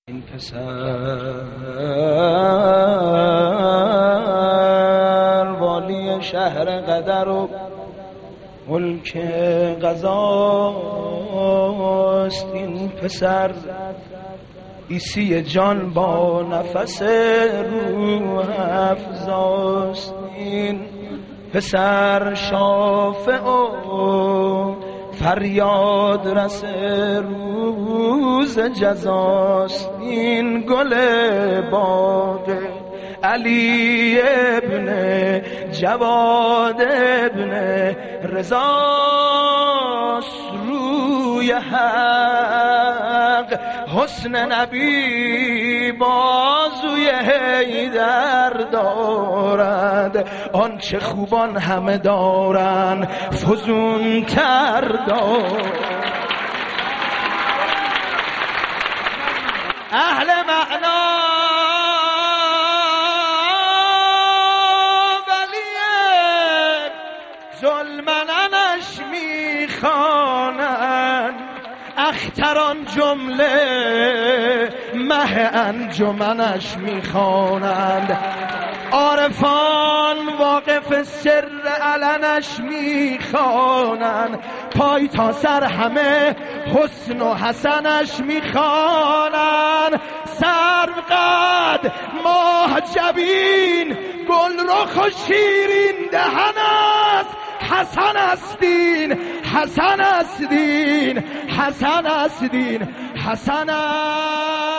این پسر والی شهر قدر و ملک قضاست. این پسر عیسی جان با نفس روح افزاست. این پسر شافع و فریاد رس روز جزاست. این گل باغ علی ابن جواد ابن رضاست. روی حق حسن نبی بازوی حیدر دارد. آنچه خوبان همه دارن فزون تر دارد. اهل معنا ولی ظلمنش میخوانند. اختران جمله مه انجمنش میخوانند. عارفان واقف سر علنش میخوانند. پای تا سر همه حسن و حسنش میخوانند. سرو قد ماه جبین گل رخ و شیرین دهن است. حسن است دین، حسن است دین، حسن است دین، حسن است